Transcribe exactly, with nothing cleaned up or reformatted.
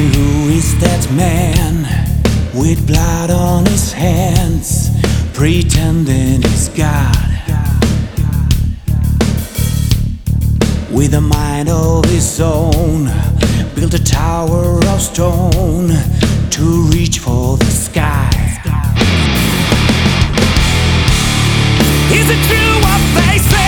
me, who is that man with blood on his hands, pretending he's God, with a mind of his own, built a tower of stone to reach for the sky. Is it true what they say?